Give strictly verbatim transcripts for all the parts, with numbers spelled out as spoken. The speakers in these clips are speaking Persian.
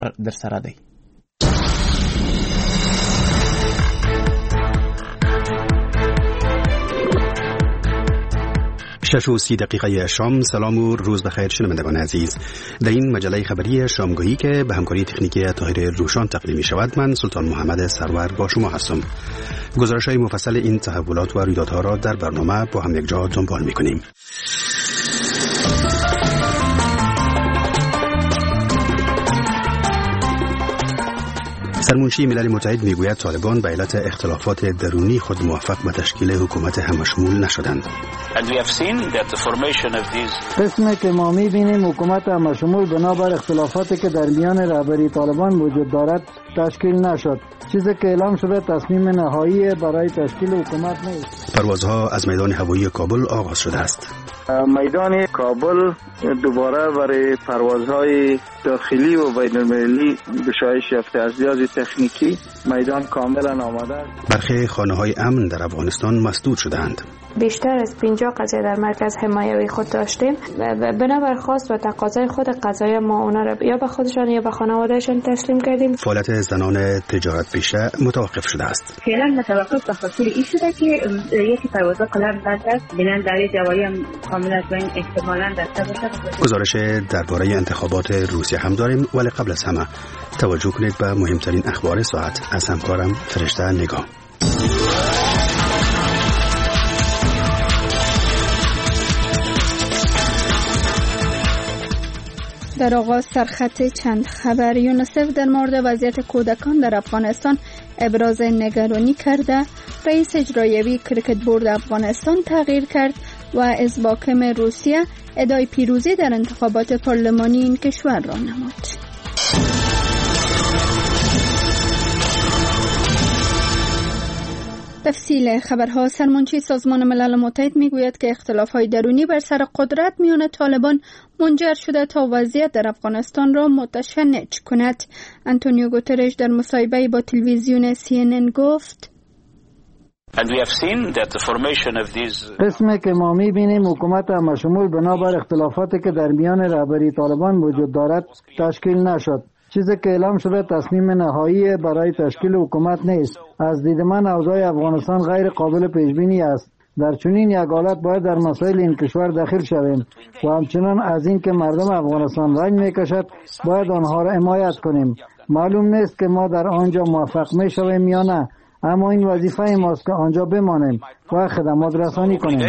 در سره دی. شش و سی دقیقه شام. سلام و روز بخیر شنوندگان عزیز. در این مجله خبری شامگاهی که به همکاری تکنیکی طاهر روشان تقدیم می شود، من سلطان محمد سرور با شما هستم. گزارش های مفصل این تحولات و رویدادها را در برنامه با هم یک جا دنبال می کنیم. سرمنشی ملل متحد میگوید طالبان به علت اختلافات درونی خود موفق به تشکیل حکومت همشمول نشدند. قسمی که ما میبینیم حکومت همشمول بنابر اختلافاتی که در میان رهبری طالبان وجود دارد تشکیل نشد. چیزی که اعلام شده تصمیم نهایی برای تشکیل حکومت نیست. پروازها از میدان هوایی کابل آغاز شده است. میدان کابل دوباره برای پروازهای داخلی و بین المللی گشایش یافته از لحاظ تکنیکی میدان کاملا آماده است. برخی خانه‌های امن در افغانستان مسدود شده‌اند. بیشتر از پنجاه قضیه در مرکز حمایوی خود داشتیم و بنابر خواست و تقاضای خود قضایای ما اونا را یا به خودشان یا به خانوادهشان تسلیم کردیم. فعالیت زنان تجارت پیشه متوقف شده است. فعلا متوقف به خاطر این شده که یکی پروازها کلا بند است. بنان در جواری هم کاملا از این احتمالاً دسته باشه. گزارش درباره انتخابات روسیه هم داریم، ولی قبل از همه توجه کنید به مهمترین اخبار ساعت از همکارم فرشته نگاه. در آغاز سرخط چند خبر. یونیسف در مورد وضعیت کودکان در افغانستان ابراز نگرانی کرده. رئیس اجرایی کرکت بورد افغانستان تغییر کرد و از حاکم روسیه ادعای پیروزی در انتخابات پارلمانی این کشور را نمود. تفصیل خبرها. سرمنشی سازمان ملل متحد میگوید که اختلاف‌های درونی بر سر قدرت میان طالبان منجر شده تا وضعیت در افغانستان را متشنج کند. آنتونیو گوترش در مصاحبه با تلویزیون سی ان ان گفت: قسمی که ما میبینیم حکومت همشمول بنابر اختلافاتی که در میان رهبری طالبان وجود دارد تشکیل نشد. چیزی که اعلام شده تصمیم نهایی برای تشکیل حکومت نیست. از دید من اوضاع افغانستان غیر قابل پیش بینی است. در چنین یک حالت باید در مسائل این کشور داخل شویم و همچنان از این که مردم افغانستان رنج میکشد باید آنها را حمایت کنیم. معلوم نیست که ما در آنجا موفق میشویم یا نه، اما این وظیفه ماست که آنجا بمانیم و خدمات رسانی کنیم.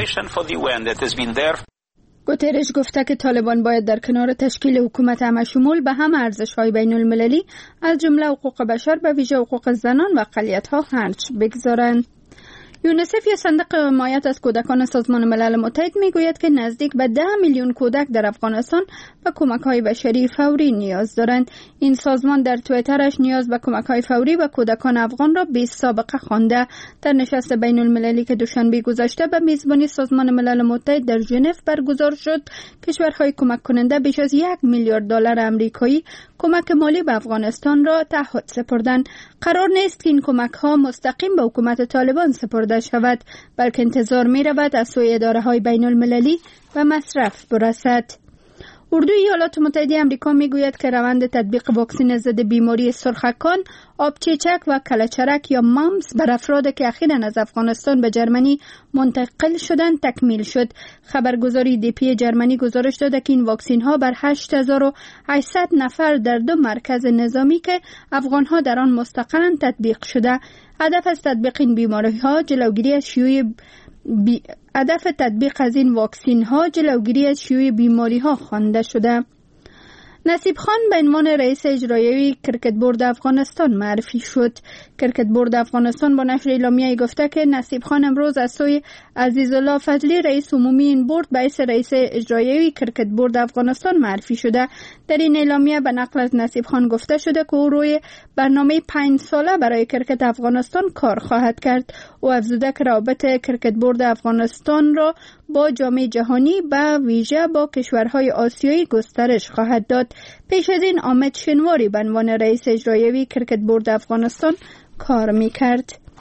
گوترش گفته که طالبان باید در کنار تشکیل حکومت همشمول به هم ارزش‌های بین المللی از جمله حقوق بشر به ویژه حقوق زنان و اقلیت‌ها خرج بگذارند. یونیسف یا صندوق حمایت از کودکان سازمان ملل متحد میگوید که نزدیک به ده میلیون کودک در افغانستان به کمک‌های بشری فوری نیاز دارند. این سازمان در توییترش نیاز به کمک‌های فوری به کودکان افغان را بی سابقه خوانده. در نشست بین المللی که دوشنبه گذشته به میزبانی سازمان ملل متحد در ژنو برگزار شد، کشورهای کمک کننده بیش از یک میلیارد دلار آمریکایی کمک مالی به افغانستان را تعهد سپردند. قرار نیست که این کمک‌ها مستقیم به حکومت طالبان سپرده شود، بلکه انتظار می رود از سوی اداره های بین المللی و مصرف برسد. اردوی ایالات متحده آمریکا می گوید که روند تطبیق واکسن ضد بیماری سرخکان، آبچیچک و کلهچرک یا مامس بر افراد که اخیراً از افغانستان به جرمنی منتقل شدند تکمیل شد. خبرگزاری دی پی جرمنی گزارش داده که این واکسن ها بر هشت هزار و هشتصد نفر در دو مرکز نظامی که افغان ها در آن مستقرن تطبیق شده. هدف از تطبیق این بیماری ها جلوگیری از شیوع بی... هدف تطبیق از این واکسن ها جلوگیری از شیوع بیماری ها خوانده شده. نصیب خان به عنوان رئیس اجرایی کرکت بورد افغانستان معرفی شد. کرکت بورد افغانستان با نشر اعلامیه گفته که نصیب خان امروز از سوی عزیزالله فضلی رئیس عمومی این بورد به حیث رئیس اجرایی کرکت بورد افغانستان معرفی شده. در این اعلامیه به نقل از نصیب خان گفته شده که او روی برنامه پنج ساله برای کرکت افغانستان کار خواهد کرد. او افزوده که روابط کرکت بورد افغانستان را با جامعه جهانی به ویژه با کشورهای آسیایی گسترش خواهد داد. پیش از این آمد شنواری به عنوان رئیس اجرایی کرکت بورد افغانستان کار میکرد.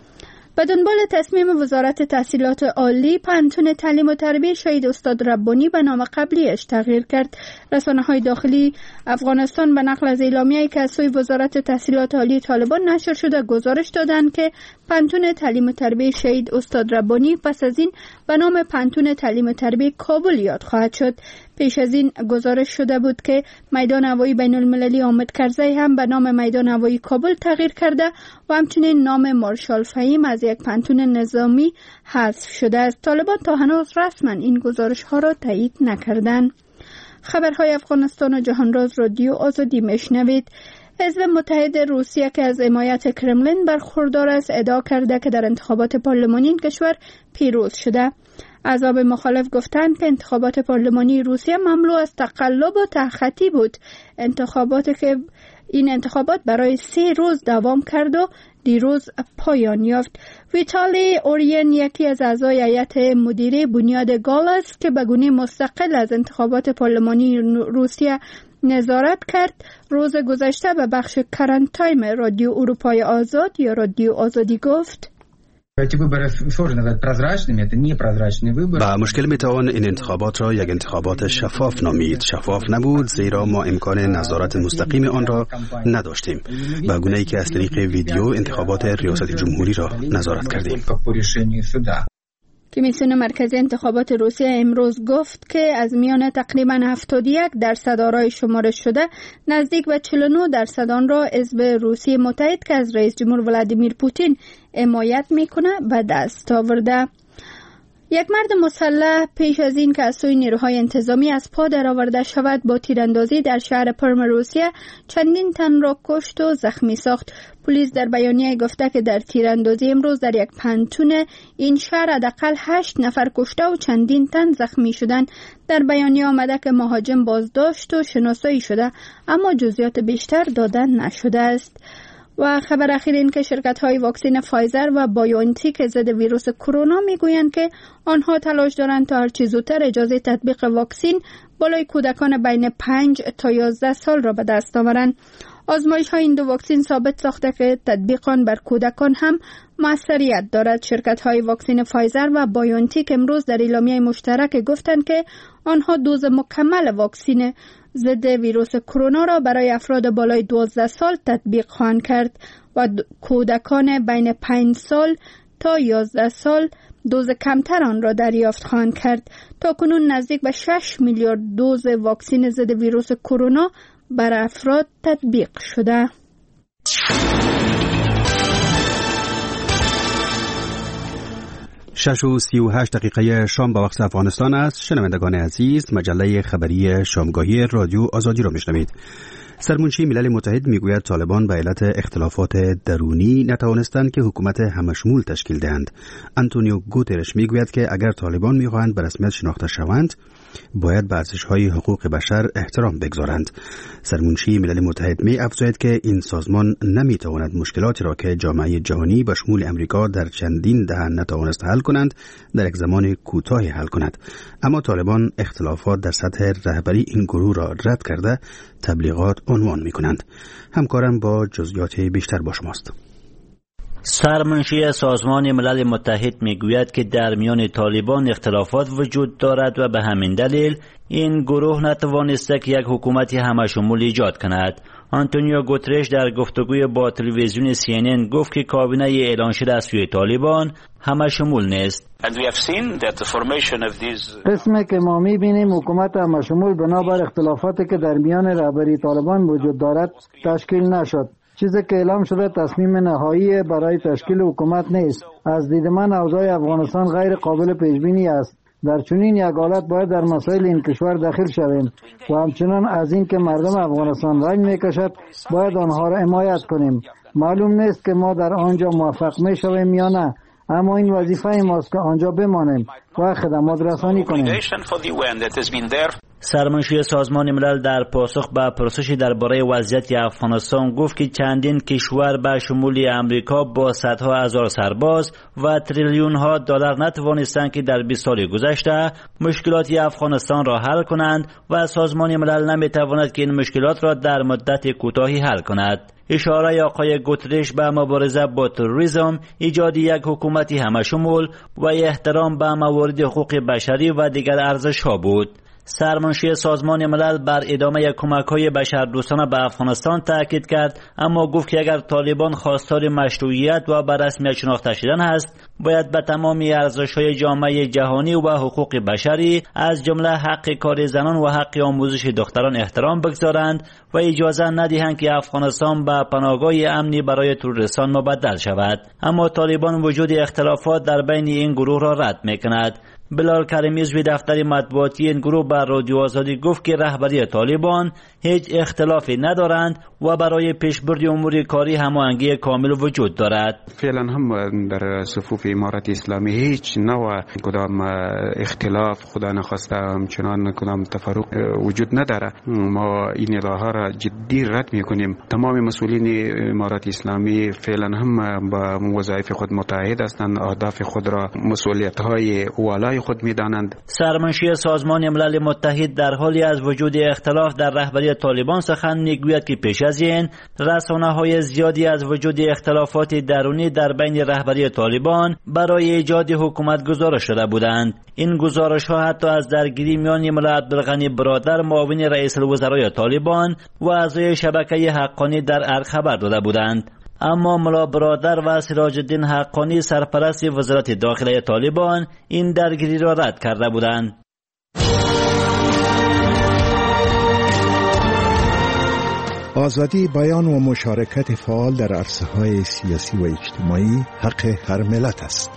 به دنبال تصمیم وزارت تحصیلات عالی، پانتون تعلیم و تربیت شهید استاد ربانی به نام قبلیش تغییر کرد. رسانه‌های داخلی افغانستان به نقل از اعلامیه‌ای که از سوی وزارت تحصیلات عالی طالبان نشر شده گزارش دادند که پانتون تعلیم و تربیت شهید استاد ربانی پس از این به نام پانتون تعلیم و تربیت کابل یاد خواهد شد. پیش از این گزارش شده بود که میدان هوایی بین المللی حامد کرزی هم به نام میدان هوایی کابل تغییر کرده و همچنین نام مارشال فهیم از یک پانتون نظامی حذف شده است. طالبان تا هنوز رسما این گزارش ها را تایید نکردند. خبرهای افغانستان و جهانراز رادیو آزادی میشنوید. حزب متحد روسیه که از حمایت کرملین برخوردار است ادعا کرده که در انتخابات پارلمانی این کشور پیروز شده. احزاب مخالف گفتند که انتخابات پارلمانی روسیه مملو از تقلب و تخطی بود. انتخاباتی که این انتخابات برای سه روز دوام کرد و دیروز پایان یافت. ویتالی اورین یکی از اعضای هیئت مدیره بنیاد گال است که به گونه مستقل از انتخابات پارلمانی روسیه نظارت کرد. روز گذشته به بخش کرنت تایم رادیو اروپای آزاد یا رادیو آزادی گفت با مشکل میتوان این انتخابات را یک انتخابات شفاف نامید. شفاف نبود زیرا ما امکان نظارت مستقیم آن را نداشتیم، به گونه‌ای که از طریق ویدیو انتخابات ریاست جمهوری را نظارت کردیم. کمیسیون مرکزی انتخابات روسیه امروز گفت که از میان تقریباً هفتاد و یک درصد آرای شمارش شده، نزدیک به چهل و نه درصد آن را حزب روسیه متحد که از رئیس جمهور ولادیمیر پوتین حمایت میکنه به دست آورده. یک مرد مسلح پیش از این که از سوی نیروهای انتظامی از پا درآورده شود با تیراندازی در شهر پرم روسیه چندین تن را کشت و زخمی ساخت. پلیس در بیانیه گفته که در تیراندازی امروز در یک پانتون این شهر حداقل هشت نفر کشته و چندین تن زخمی شدند. در بیانیه آمده که مهاجم بازداشت و شناسایی شده اما جزئیات بیشتر داده نشده است. و خبر اخیر این که شرکت‌های واکسن فایزر و بایوانتیک ضد ویروس کرونا میگویند که آنها تلاش دارند تا هر چه زودتر اجازه تطبیق واکسن بالای کودکان بین پنج تا یازده سال را به دست آورند. آزمایش‌های این دو واکسن ثابت ساخته که تطبیق آن بر کودکان هم موثریت دارد. شرکت‌های واکسن فایزر و بایوانتیک امروز در اعلامیه مشترک گفتند که آنها دوز مکمل واکسن ضد ویروس کرونا را برای افراد بالای دوازده سال تطبیق خواهند کرد و کودکان بین پنج سال تا یازده سال دوز کمتر آن را دریافت خواهند کرد. تا کنون نزدیک به شش میلیارد دوز واکسن ضد ویروس کرونا بر افراد تطبیق شده. شش و سی و هشت دقیقه شام به وقت افغانستان است. شنوندگان عزیز، مجله خبری شامگاهی رادیو آزادی را میشنوید. سرمنشی ملل متحد میگوید طالبان به علت اختلافات درونی نتوانستند که حکومت همشمول تشکیل دهند. آنتونیو گوترش میگوید که اگر طالبان میخواهند به رسمیت شناخته شوند باید به ارزش‌های حقوق بشر احترام بگذارند. سرمنشی ملل متحد می افزاید که این سازمان نمیتواند مشکلاتی را که جامعه جهانی به شمول امریکا در چندین دهه نتوانست حل کنند در یک زمان کوتاهی حل کند. اما طالبان اختلافات در سطح رهبری این گروه را رد کرده تبلیغات عنوان میکنند. همکارم با جزئیات بیشتر با شماست. سرمنشی سازمان ملل متحد میگوید که در میان طالبان اختلافات وجود دارد و به همین دلیل این گروه نتوانسته که یک حکومت همشمول ایجاد کند. آنتونیو گوترش در گفتگوی با تلویزیون سی ان ان گفت که کابینه اعلان شده از سوی طالبان همشمول نیست. قسمی که ما می‌بینیم حکومت همشمول بنابر اختلافاتی که در میان رهبری طالبان وجود دارد تشکیل نشد. چیزی که اعلام شده تصمیم نهایی برای تشکیل حکومت نیست. از دید من اوضاع افغانستان غیر قابل پیش بینی است. در چنین یک حالت باید در مسائل این کشور داخل شویم و همچنان از این که مردم افغانستان رنج میکشد باید آنها را حمایت کنیم. معلوم نیست که ما در آنجا موفق میشویم یا نه، اما این وظیفه ماست که آنجا بمانیم و خدمات رسانی کنیم. سرمنشی سازمان ملل در پاسخ به پرسشی درباره وضعیت افغانستان گفت که چندین کشور به شمول امریکا با صدها هزار سرباز و تریلیون ها دلار نتوانستند که در بیست سال گذشته مشکلات افغانستان را حل کنند و سازمان ملل نمیتواند که این مشکلات را در مدت کوتاهی حل کند. اشاره آقای گوترش به مبارزه با تروریسم، ایجاد یک حکومت همشمول و احترام به موارد حقوق بشری و دیگر ارزش‌ها بود. سرمنشی سازمان ملل بر ادامه کمک‌های بشردوستانه به افغانستان تاکید کرد، اما گفت که اگر طالبان خواستار مشروعیت و به رسمیت شناخته شدن است، باید به تمام ارزش‌های جامعه جهانی و حقوق بشری از جمله حق کار زنان و حق آموزش دختران احترام بگذارند و اجازه ندهند که افغانستان به پناهگاه امنی برای تروریستان مبدل شود. اما طالبان وجود اختلافات در بین این گروه را رد می‌کند. بلال کریمی عضو دفتر مطبوعاتی این گروه بر رادیو آزادی گفت که رهبری طالبان هیچ اختلافی ندارند و برای پیشبرد امور کاری هماهنگی کامل وجود دارد. فعلا هم در صفوف امارت اسلامی هیچ نوع کدام اختلاف خدا نخواسته همچنان کدام تفرق وجود نداره. ما این ادعاها را جدی رد میکنیم. تمام مسئولین امارت اسلامی فعلا هم با وظایف خود متحد هستند، اهداف خود را مسئولیت های والای خود میدانند. سرمنشی سازمان ملل متحد در حالی از وجود اختلاف در رهبری طالبان سخن میگوید که پیش از این رسانه‌های زیادی از وجود اختلافات درونی در بین رهبری طالبان برای ایجاد حکومت گزارش شده بودند. این گزارش‌ها حتی از درگیری میان ملا عبدالغنی برادر معاون رئیس الوزرای طالبان و اعضای شبکه حقانی در ارگ خبر داده بودند. اما ملا برادر و سراج الدین حقانی سرپرست وزارت داخله طالبان این درگیری را رد کرده بودند. آزادی بیان و مشارکت فعال در عرصه‌های سیاسی و اجتماعی حق هر ملت است.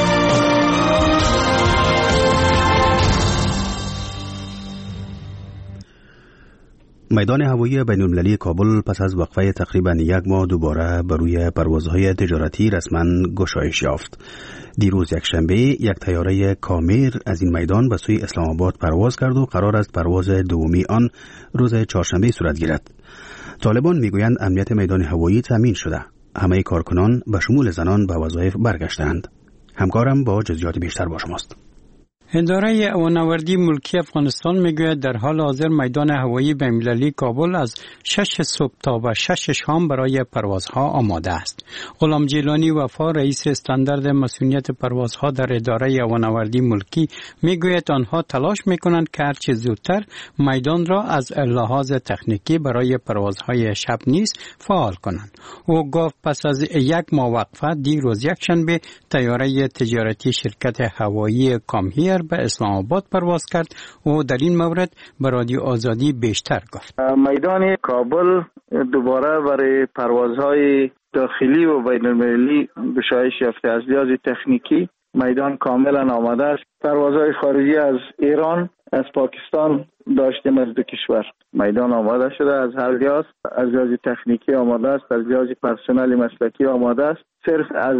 میدان هوایی بین المللی کابل پس از وقفه تقریبا یک ماه دوباره بر روی پروازهای تجارتی رسما گشایش یافت. دیروز یکشنبه یک طیاره کامیر از این میدان به سوی اسلام آباد پرواز کرد و قرار است پرواز دومی آن روز چهارشنبه صورت گیرد. طالبان میگویند امنیت میدان هوایی تامین شده. همه کارکنان به شمول زنان به وظایف برگشتند. همکارم با جزئیات بیشتر با شماست. اداره هوانوردی ملکی افغانستان میگوید در حال حاضر میدان هوایی بین‌المللی کابل از شش صبح تا و شش شام برای پروازها آماده است. غلام جیلانی وفا رئیس استاندارد مسئولیت پروازها در اداره هوانوردی ملکی میگوید آنها تلاش میکنند که هر چه زودتر میدان را از لحاظ تکنیکی برای پروازهای شب نیز فعال کنند. او گفت پس از یک ماه وقفه دیروز یکشنبه طیاره تجارتی شرکت هوایی کامهیر به اسلام آباد پرواز کرد و در این مورد به رادیو آزادی بیشتر گفت. میدان کابل دوباره برای پروازهای داخلی و بین المللی گشایش یافته از لحاظ تکنیکی میدان کاملا آماده است. پروازهای خارجی از ایران، از پاکستان داشتیم، از دو کشور میدان آماده شده، از هر لحاظ از لحاظ تکنیکی آماده است، از لحاظ پرسنل مسلکی آماده است. صرف از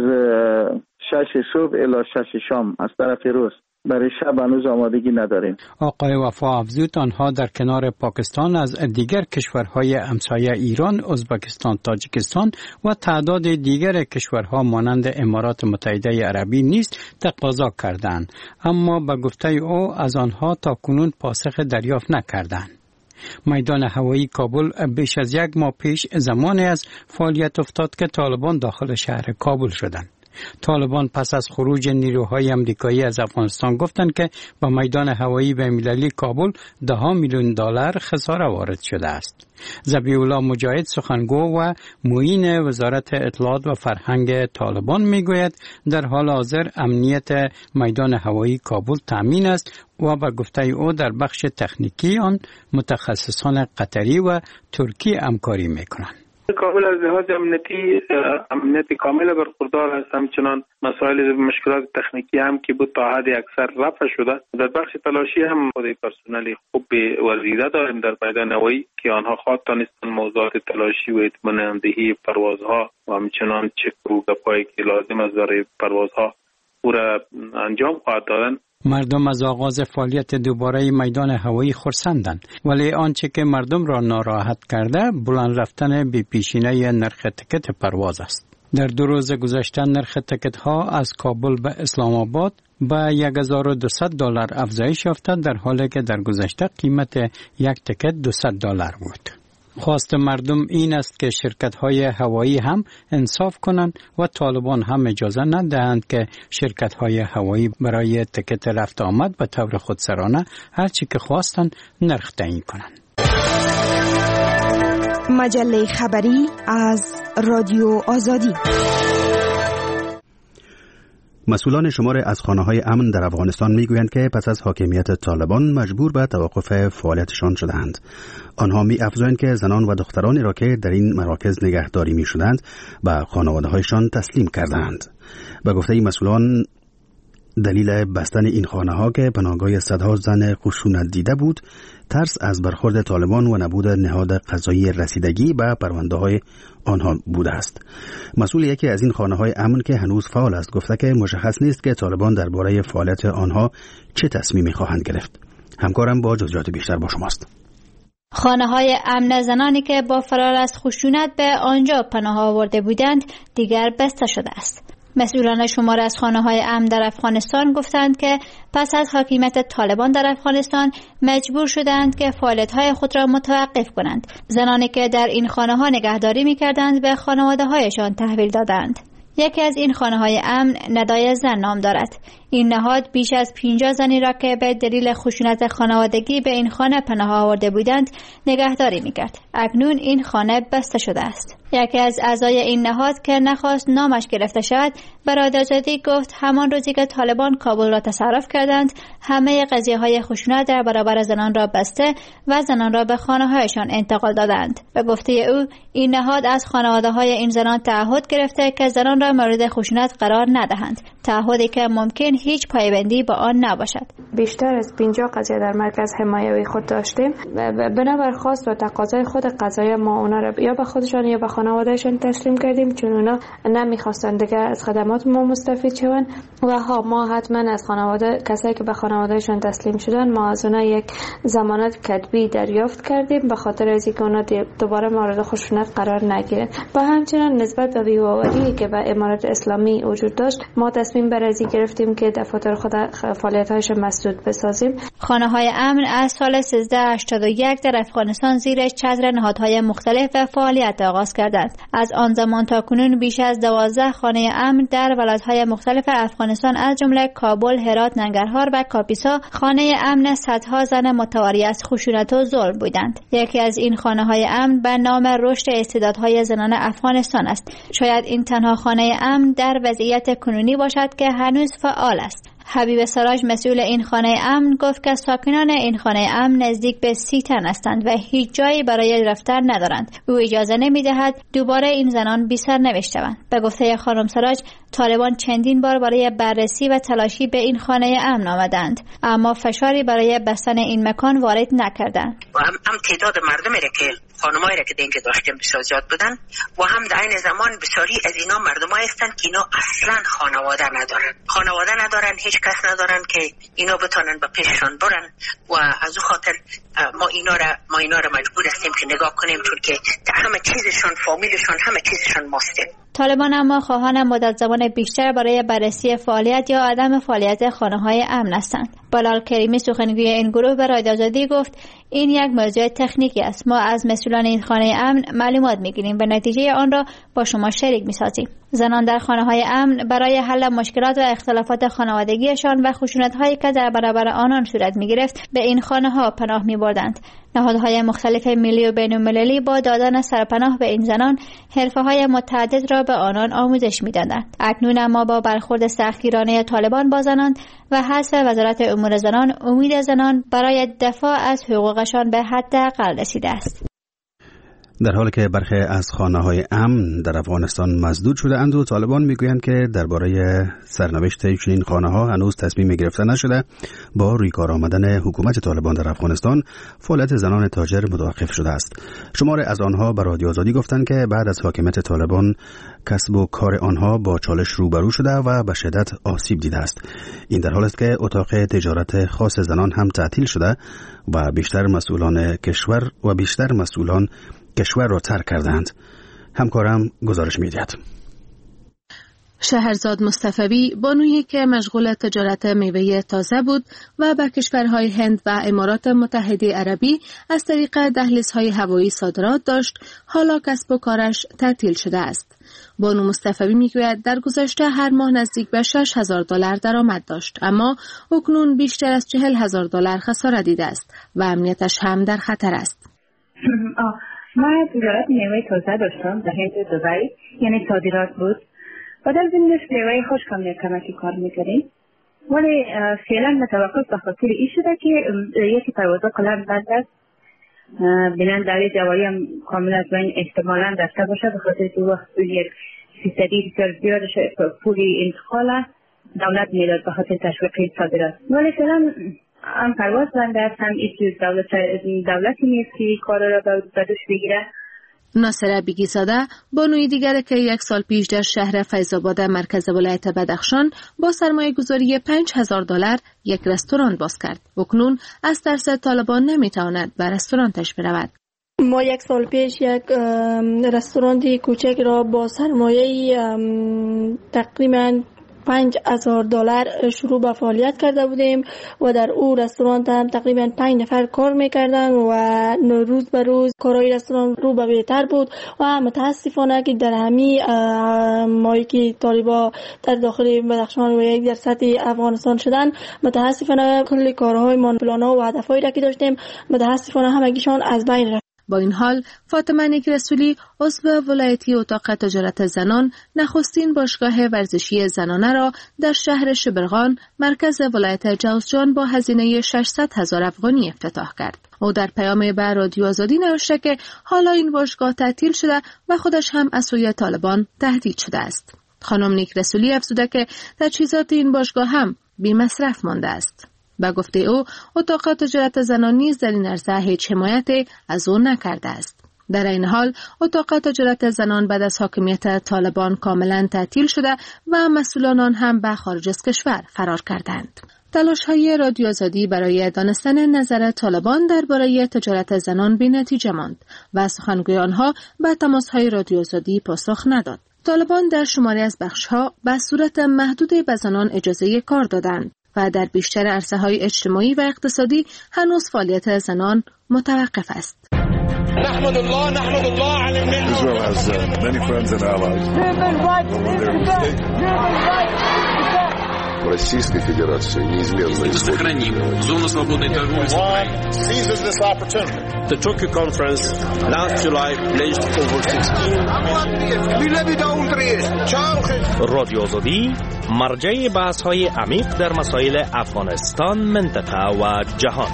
شش صبح الی شش شام از طرف روز برای شب هنوز آمادگی نداریم. آقای وفا افزود آنها در کنار پاکستان از دیگر کشورهای همسایه ایران، ازبکستان، تاجیکستان و تعداد دیگر کشورها مانند امارات متحده عربی نیز تقاضا کردند، اما به گفته او از آنها تاکنون پاسخ دریافت نکردند. میدان هوایی کابل بیش از یک ماه پیش زمانی از فعالیت افتاد که طالبان داخل شهر کابل شدند. طالبان پس از خروج نیروهای امریکایی از افغانستان گفتند که با میدان هوایی بین‌المللی کابل ده میلیون دلار خساره وارد شده است. ذبیح الله مجاهد سخنگو و معین وزارت اطلاعات و فرهنگ طالبان میگوید در حال حاضر امنیت میدان هوایی کابل تامین است و به گفته او در بخش تکنیکی آن متخصصان قطری و ترکی همکاری میکنند. کابل از لحاظ امنیتی امنیت کامل برخوردار است. همچنان مسائل مشکلات تکنیکی هم که بود تا حد اکثر رفع شده. در بخش تلاشی هم خود پرسنل خوب ورزیده داریم در میدان هوایی که آنها خواهد دانستند موضوعات تلاشی و اطمیناندهی پروازها و همچنان چک و گپایی که لازم است برای پروازها او را انجام خواهد دادن. مردم از آغاز فعالیت دوباره میدان هوایی خرسندند، ولی آنچه که مردم را ناراحت کرده بلند رفتن بی پیشینه نرخ تکت پرواز است. در دو روز گذشته نرخ تکت ها از کابل به اسلام آباد به یک هزار و دویست دلار افزایش یافته، در حالی که در گذشته قیمت یک تکت دویست دلار بود. خواست مردم این است که شرکت های هوایی هم انصاف کنند و طالبان هم اجازه ندهند که شرکت های هوایی برای تکت رفت آمد به طور خودسرانه هر چی که خواستند نرخ تعیین کنند. مجله خبری از رادیو آزادی. مسئولان شمار از خانه‌های امن در افغانستان میگویند که پس از حاکمیت طالبان مجبور به توقف فعالیتشان شدند. آنها می‌افزایند که زنان و دخترانی را که در این مراکز نگهداری می‌شدند به خانواده‌هایشان تسلیم کردند. به گفته این مسئولان دلیل بستن این خانه‌ها که پناهگاه صدها زن خشونت دیده بود، ترس از برخورد طالبان و نبود نهاد قضایی رسیدگی به پرونده‌های آنها بوده است. مسئول یکی از این خانه‌های امن که هنوز فعال است گفته که مشخص نیست که طالبان درباره فعالیت آنها چه تصمیمی خواهند گرفت. همکارم با جزئیات بیشتر با شماست. خانه‌های امن زنانی که با فرار از خشونت به آنجا پناه آورده بودند دیگر بسته شده است. مسئولان شمار از خانه‌های امن در افغانستان گفتند که پس از حاکمیت طالبان در افغانستان مجبور شدند که فعالیت‌های خود را متوقف کنند. زنانی که در این خانه‌ها نگهداری می‌کردند به خانواده‌هایشان تحویل دادند. یکی از این خانه‌های امن ندای زن نام دارد. این نهاد بیش از پنجاه زنی را که به دلیل خشونت خانوادگی به این خانه پناه آورده بودند نگهداری می‌کرد. اکنون این خانه بسته شده است. یکی از اعضای این نهاد که نخواست نامش گرفته شود به رادیو آزادی گفت همان روزی که طالبان کابل را تصرف کردند همه قضیه‌های خشونت در برابر زنان را بسته و زنان را به خانه‌هایشان انتقال دادند. به گفته او این نهاد از خانواده‌های این زنان تعهد گرفته که زنان را مورد خشونت قرار ندهند، تعهدی که ممکن هیچ پایبندی با آن نباشد. بیشتر از پنجاه قضیه در مرکز حمایوی خود داشتیم. بنابر خواست و تقاضای خود قضایی ما اونا را یا به خودشان یا به خانوادهشان تسلیم کردیم، چون اونا نمیخواستند دیگه از خدمات ما مستفید شوند و ها ما حتما از خانواده کسایی که به خانوادهشان تسلیم شدن ما از اونا یک ضمانت کتبی دریافت کردیم به خاطر از اینکه اونا دوباره مورد خشونت قرار نگیرند. و همچنین نسبت به بی‌باوری که به امارت اسلامی وجود داشت ما تصمیم بر ازی گرفتیم که دفاتر خود فعالیت‌هایش مسدود بسازیم. خانه‌های امن از سال سیزده هشتاد و یک در افغانستان زیر چتر نهادهای مختلف و فعالیت آغاز کردند. از آن زمان تا کنون بیش از دوازده خانه امن در ولایت‌های مختلف افغانستان از جمله کابل، هرات، ننگرهار و کاپیسا خانه امن صدها زن متواری از خشونت و ظلم بودند. یکی از این خانه‌های امن به نام رشد استعدادهای زنان افغانستان است. شاید این تنها خانه امن در وضعیت کنونی باشد که هنوز فعال است. حبیب سراج مسئول این خانه امن گفت که ساکنان این خانه امن نزدیک به سی تن هستند و هیچ جایی برای رفتن ندارند. او اجازه نمی‌دهد دوباره این زنان بی سرنوشت شوند. به گفته خانم سراج طالبان چندین بار برای بررسی و تلاشی به این خانه امن آمدند اما فشاری برای بستن این مکان وارد نکردند. و هم, هم تعداد مردمی را که خانمایی را که اینجا داشتیم بسیار زیاد بودن و هم در این زمان بسیاری از اینا مردمایی هستند که اینا اصلا خانواده ندارن خانواده ندارن هیچ کس ندارن که اینا بتونن به پیششان برن و از او خاطر ما اینا را ما اینا را مجبور هستیم که نگاه کنیم چون که همه چیزشون فامیلشون همه چیزشون ماسته. طالبان اما خواهان مدت زمان بیشتر برای بررسی فعالیت یا عدم فعالیت خانه‌های امن هستند. بلال کریمی سخنگوی این گروه به رادیو آزادی گفت این یک موضوع تکنیکی است. ما از مسئولان این خانه امن معلومات میگیریم و نتیجه آن را با شما شریک میسازیم. زنان در خانه‌های امن برای حل مشکلات و اختلافات خانوادگیشان و خشونت‌هایی که در برابر آنان صورت می‌گرفت به این خانه‌ها پناه می‌بردند. نهادهای مختلف ملی و بین‌المللی با دادن سرپناه به این زنان حرفه‌های متعدد را به آنان آموزش می‌دادند. اکنون اما با برخورد سختگیرانه طالبان با زنان و حذف وزارت امور زنان امید زنان برای دفاع از حقوقشان به حداقل رسیده است. در حالی که برخی از خانه‌های امن در افغانستان مسدود شده اند و طالبان میگویند که درباره سرنوشت چنین خانه‌ها هنوز تصمیم گرفته نشده، با روی کار آمدن حکومت طالبان در افغانستان فعالیت زنان تاجر متوقف شده است. شماری از آنها به رادیو آزادی گفتند که بعد از حاکمیت طالبان کسب و کار آنها با چالش روبرو شده و به شدت آسیب دیده است. این در حالی است که اتاق تجارت خاص زنان هم تعطیل شده و بیشتر مسئولان کشور و بیشتر مسئولان کشور را ترک کردند. همکارم گزارش می‌دهد. شهرزاد مصطفی بانویی که مشغول تجارت میوه تازه بود و به کشورهای هند و امارات متحده عربی از طریق دهلیزهای هوایی صادرات داشت، حالا کسب و کارش تعطیل شده است. بانو مصطفی میگوید در گذشته هر ماه نزدیک به شش هزار دلار درآمد داشت، اما اکنون بیشتر از چهل هزار دلار خسارت دیده است و امنیتش هم در خطر است. ما تجارت میوه تازه داشتم در هند دبی، یعنی صادرات بود و در ضمنش میوه خشک هم کمکی کار میکردیم، ولی فعلا متوقف به خاطر این شده که یکی پروازها کلا بند است. بلند داری جواری هم کامل از بین احتمالا داشته باشه، به خاطر که وقت یک فیصدی بسیار زیادش پولی انتقال دولت میداد به خاطر تشویق صادرات، ولی فعلا هم پرواز بند است، هم ایچ دولت دولتی نیست که کار را به دوش بگیره. ناصر بیگیزاده بانوی دیگر که یک سال پیش در شهر فیض‌آباد مرکز ولایت بدخشان با سرمایه گذاری پنج هزار دلار یک رستوران باز کرد. اکنون از ترس طالبان نمیتواند به رستورانش برود. ما یک سال پیش یک رستوران کوچک را با سرمایه تقریباً پنج هزار دلار شروع به فعالیت کرده بودیم و در او رستوران هم تقریبا پنج نفر کار میکردن و روز به روز کارهای رستوران رو به بهتر بود و متاسفانه که در همین ماهی که طالبا در داخل بدخشان و یک در سطح افغانستان شدن، متاسفانه کل کارهای ما پلان‌ها و هدفهایی را که داشتیم متاسفانه همگیشان از بین رفت. با این حال فاطمه نیک رسولی عضو ولایتی اتاق تجارت زنان نخستین باشگاه ورزشی زنانه را در شهر شبرغان مرکز ولایت جوزجان با هزینه ششصد هزار افغانی افتتاح کرد. او در پیام به رادیو آزادی نوشته که حالا این باشگاه تعطیل شده و خودش هم از سوی طالبان تهدید شده است. خانم نیک رسولی افزوده که تجهیزات این باشگاه هم بی مصرف مانده است. با گفته او اتاق تجارت زنان نیز در این عرصه هیچ حمایت از او نکرده است. در این حال اتاق تجارت زنان بعد از حاکمیت طالبان کاملا تعطیل شده و مسئولان آن هم به خارج از کشور فرار کردند. تلاش‌های رادیو آزادی برای دانستن نظر طالبان درباره تجارت زنان بی‌نتیجه ماند و سخنگوی آنها به تماس‌های رادیو آزادی پاسخ نداد. طالبان در شماری از بخش‌ها به صورت محدود به زنان اجازه کار دادند و در بیشتر عرصه‌های اجتماعی و اقتصادی هنوز فعالیت زنان متوقف است. نحمد الله نحمد الله على النعمة. Israel has uh, many friends and allies. Российской Федерации неизменно сохраним зону свободной торговли. Seizes this opportunity. The Tokyo conference last July pledged over sixteen رادیو آزادی مرجع بحث‌های عمیق در مسائل افغانستان، منطقه و جهان.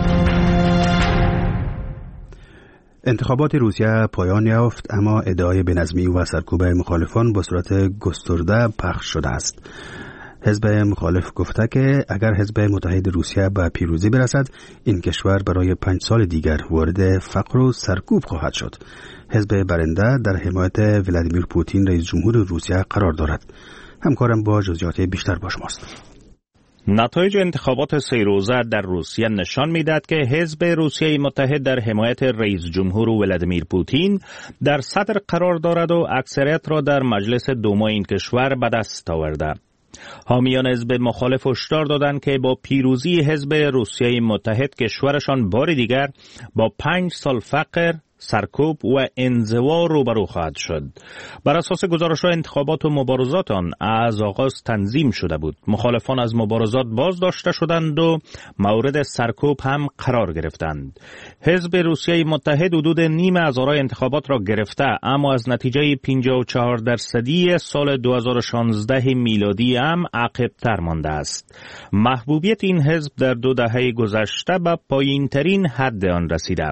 انتخابات روسیه پایان یافت، اما ادعای بنظمی و سرکوب مخالفان با صورت گسترده پخش شده است. حزب مخالف گفته که اگر حزب متحد روسیه به پیروزی برسد، این کشور برای پنج سال دیگر وارد فقر و سرکوب خواهد شد. حزب برنده در حمایت ولادیمیر پوتین رئیس جمهور روسیه قرار دارد. همکارم با جزئیات بیشتر با شماست. نتایج انتخابات سه روزه در روسیه نشان می‌دهد که حزب روسیه متحد در حمایت رئیس جمهور ولادیمیر پوتین در صدر قرار دارد و اکثریت را در مجلس دومای این کشور به دست آورده. حامیان حزب مخالف هشدار دادند که با پیروزی حزب روسیه متحد کشورشان بار دیگر با پنج سال فقر، سرکوب و انزوا روبرو خواهد شد. بر اساس گزارش‌های انتخابات و مبارزات آن از آغاز تنظیم شده بود. مخالفان از مبارزات باز داشته شدند و مورد سرکوب هم قرار گرفتند. حزب روسیه متحد حدود نیم از آرای انتخابات را گرفته، اما از نتیجه پنجاه و چهار درصدی سال دو هزار و شانزده میلادی هم عقب‌تر مانده است. محبوبیت این حزب در دو دهه گذشته به پایین‌ترین حد آن رسیده.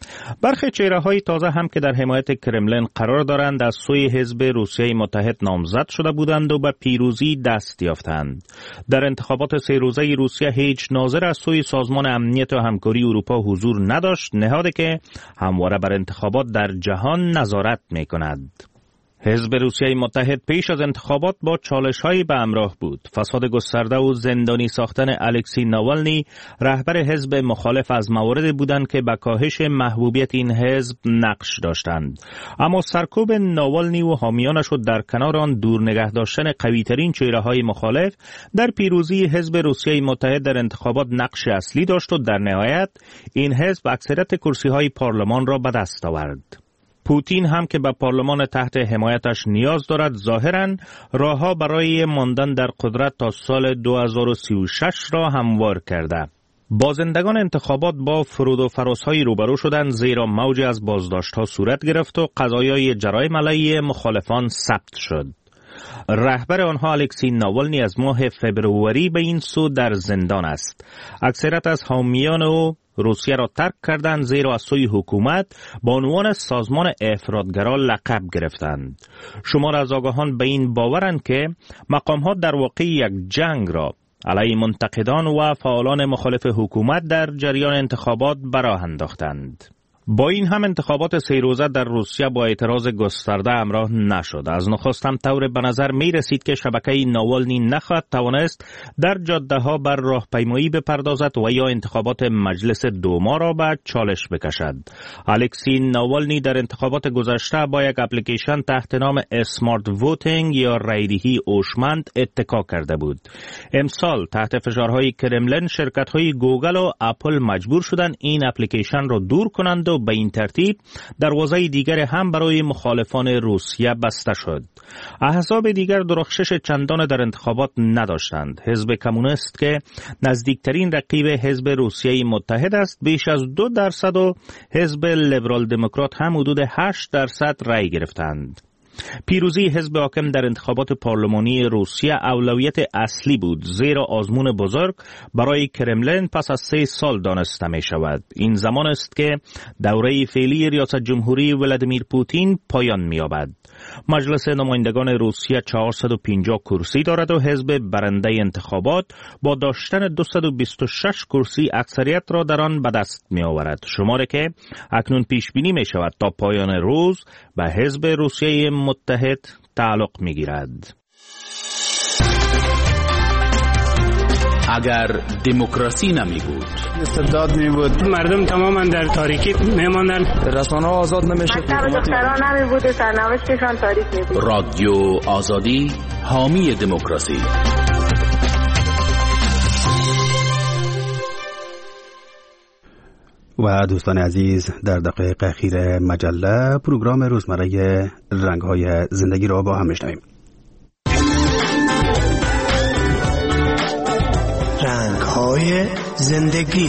برخی چهره‌های تازه هم که در حمایت کرملین قرار دارند از سوی حزب روسیه متحد نامزد شده بودند و به پیروزی دست یافتند. در انتخابات سه روزه روسیه هیچ ناظر از سوی سازمان امنیت و همکاری اروپا حضور نداشت، نهادی که همواره بر انتخابات در جهان نظارت می‌کند. حزب روسیه متحد پیش از انتخابات با چالش‌هایی به همراه بود. فساد گسترده و زندانی ساختن الکسی ناوالنی رهبر حزب مخالف از مواردی بودند که به کاهش محبوبیت این حزب نقش داشتند. اما سرکوب ناوالنی و حامیانش و در کنار آن دور نگه داشتن قوی‌ترین چهره‌های مخالف در پیروزی حزب روسیه متحد در انتخابات نقش اصلی داشت و در نهایت این حزب اکثریت کرسی‌های پارلمان را به دست آورد. پوتین هم که به پارلمان تحت حمایتش نیاز دارد ظاهراً راهها برای ماندن در قدرت تا سال دو هزار و سی و شش را هموار کرده. بازندگان انتخابات با فرود و فراس‌های روبرو شدند، زیرا موجی از بازداشت‌ها صورت گرفت و قضایای جرایم علیه مخالفان ثبت شد. رهبر آنها الکسی ناوالنی از ماه فبروری به این سو در زندان است. اکثریت از حامیان او روسیه را ترک کردند، زیرا از سوی حکومت با عنوان سازمان افراطگرا لقب گرفتند. شمار از آگاهان به این باورند که مقام‌ها در واقع یک جنگ را علیه منتقدان و فعالان مخالف حکومت در جریان انتخابات به راه انداختند. با این هم انتخابات سه روزه در روسیه با اعتراض گسترده همراه نشد. از نخست هم طور به نظر می رسید که شبکه ناوالنی نخواهد توانست در جاده ها بر راهپیمایی بپردازد و یا انتخابات مجلس دوما را به چالش بکشد. الکسی ناوالنی در انتخابات گذشته با یک اپلیکیشن تحت نام اسمارت ووتینگ یا رایدهی هوشمند اتکا کرده بود. امسال تحت فشارهای کرملین شرکت‌های گوگل و اپل مجبور شدند این اپلیکیشن را دور کنند و به این ترتیب دروازه دیگر هم برای مخالفان روسیه بسته شد. احزاب دیگر درخشش چندان در انتخابات نداشتند. حزب کمونیست که نزدیکترین رقیب حزب روسیه متحد است بیش از دو درصد و حزب لیبرال دموکرات هم حدود هشت درصد رای گرفتند. پیروزی حزب حاکم در انتخابات پارلمانی روسیه اولویت اصلی بود، زیرا آزمون بزرگ برای کرملین پس از سه سال دانسته می شود. این زمان است که دوره فعلی ریاست جمهوری ولادیمیر پوتین پایان می یابد. مجلس نمایندگان روسیه چهارصد و پنجاه کرسی دارد و حزب برنده انتخابات با داشتن دویست و بیست و شش کرسی اکثریت را در آن به دست می آورد، شماری که اکنون پیش بینی می شود تا پایان روز به حزب روسیه متحد تعلق می گیرد. اگر دموکراسی نمی بود، استبداد می بود، مردم تماما در تاریکی می ماندن، رسانه آزاد نمی شد، مکتب دختران نمی بود، سرنوشتشان تاریک می بود. رادیو آزادی حامی دموکراسی. و دوستان عزیز، در دقایق اخیر مجله پروگرام روزمره رنگ‌های زندگی را با هم می‌شنویم. رنگ‌های زندگی.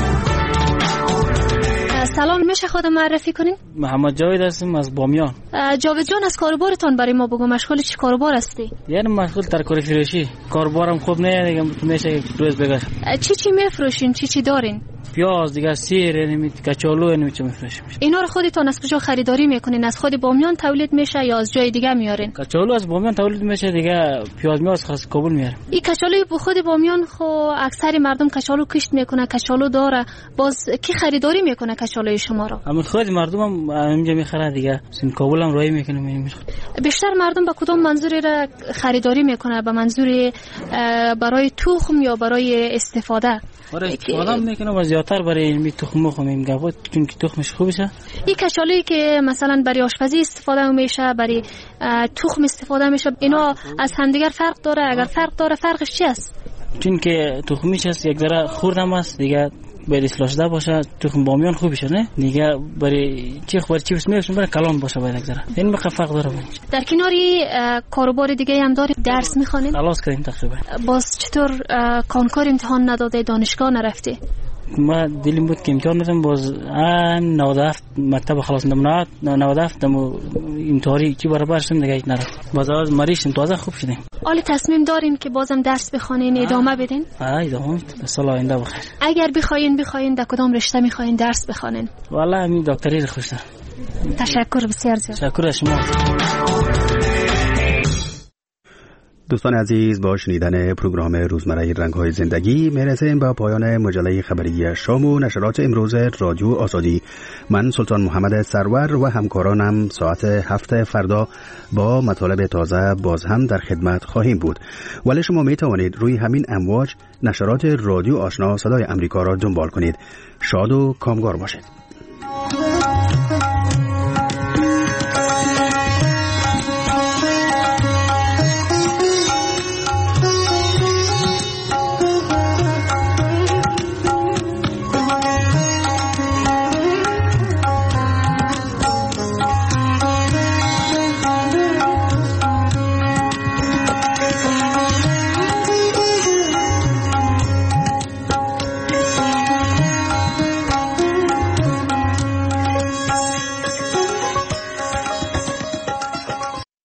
سلام، میشه خودم معرفی کنین؟ محمد جاوید هستم از بامیان. جاوید جان، از کاروبارتان برای ما بگو، مشغول چی کاروبار هستی؟ یعنی مشغول ترکاری فروشی. کاروبارم خوب نه دیگه، میشه روز بگذر. چی چی میفروشین؟ چی چی دارین؟ پیاز دیگه، سیر، یعنی کچالو، یعنی چی میفروشیم. اینا رو خودتون از کجا خریداری میکنین؟ از خود بامیان تولید میشه یا از جای دیگه میارین؟ کچالو از بامیان تولید میشه دیگه، پیاز میاز خاص کابل میاریم. این کچالوی به خود بامیان خو اکثر مردم کچالو کشت میکنه، کچالو داره. باز کی خریداری میکنه کچالوی شما رو؟ همین خود مردم هم اینجا میخره دیگه، سین کابل هم رای میکنه میره. بیشتر مردم به کدوم منظوری را خریداری میکنه؟ به منظور برای تخم یا برای استفاده؟ برای استفاده میکنه و زیاتر برای این تخم خمیم گفت، چون که تخمش خوبشه. این کچالویی که مثلا برای آشپزی استفاده میشه، برای تخم استفاده میشه، اینا از همدیگر فرق داره؟ اگر فرق داره فرقش چی است؟ چون که تخمیش هست یک ذره خوردم است دیگه، برای سلاشده باشه تخم بامیان خوبشه، نه دیگه برای چی خبر چی بس میشون برای کلان باشه باید یک ذره، این بخ فرق داره. در کناری کاروبار دیگه هم داری؟ درس میخوانید؟ خلاص کردیم تقریبا. باز چطور کانکور امتحان نداده، دانشگاه نرفتی؟ ما دلیم بود که امتحان بدم باز ان نود و هفت مکتب خلاص نمونات نود و هفت دم امتحانی کی برابر شدم دیگه هیچ نرفت. باز از مریض تازه خوب شدیم. آلی تصمیم دارین که بازم درس بخونین ادامه بدین؟ آه ادامه میدم. سال آینده بخیر. اگر بخواین بخواین در کدام رشته میخواین درس بخونین؟ والله همین دکتری رو خوش دارم. تشکر بسیار زیاد. تشکر از شما. دوستان عزیز، با شنیدن پروگرام روزمره رنگ‌های زندگی میرسیم به پایان مجله خبری شام و نشرات امروز رادیو آزادی. من سلطان محمد سرور و همکارانم ساعت هفت فردا با مطالب تازه باز هم در خدمت خواهیم بود. ولی شما می توانید روی همین امواج نشرات رادیو آشنا صدای امریکا را دنبال کنید. شاد و کامگار باشید.